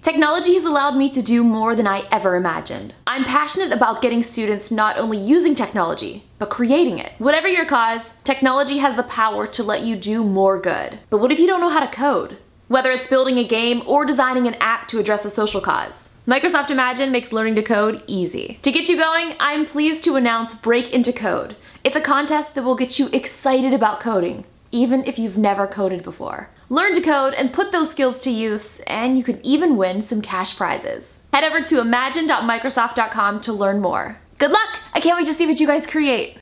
Technology has allowed me to do more than I ever imagined. I'm passionate about getting students not only using technology, but creating it. Whatever your cause, technology has the power to let you do more good. But what if you don't know how to code? Whether it's building a game or designing an app to address a social cause, Microsoft Imagine makes learning to code easy. To get you going, I'm pleased to announce Break Into Code. It's a contest that will get you excited about coding, even if you've never coded before. Learn to code and put those skills to use, and you could even win some cash prizes. Head over to imagine.microsoft.com to learn more. Good luck! I can't wait to see what you guys create.